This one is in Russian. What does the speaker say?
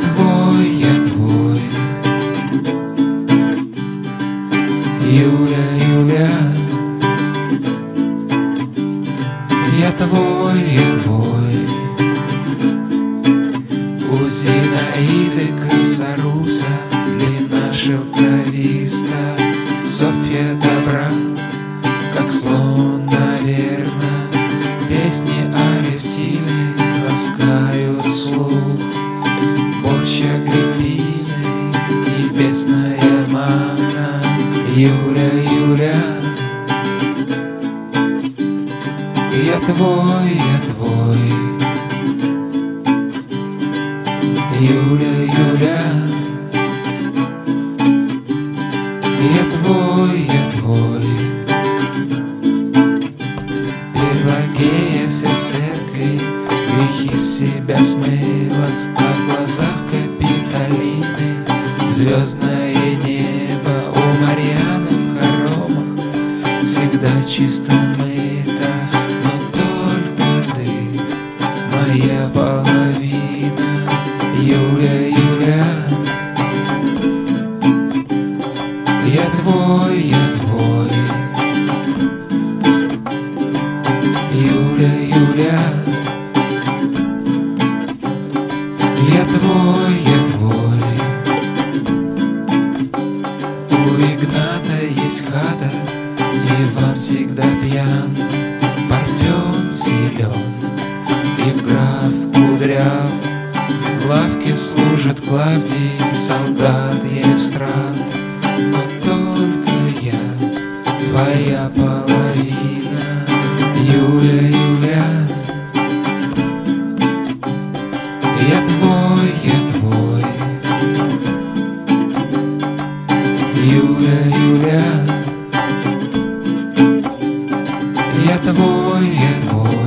твой, я твой. Юля, Юля, я твой, я твой. У Зинаиды Косоруса длина шелковиста, Софья добра, как слон, наверно. Песни Алевтины ласкают слух. Борщ Агриппины, небесная мана. Юля, Юля, я твой, я твой. Юля, Юля, я твой, я твой. Пелагея вся в церкви грехи с себя смыла, а в глазах Капитолины звездное небо. У Марьяны в хоромах всегда чисто мыто, но только ты моя половина. Юля, Юля, я твой, я твой. Юля, Юля, я твой, я твой. У Игната есть хата, Иван всегда пьян, Парфен силен, Евграф кудряв. В лавке служит Клавдий, солдат Евстрат, но только я твоя половина. Юля, Юля, я твой, я твой. Юля, Юля, я твой, я твой.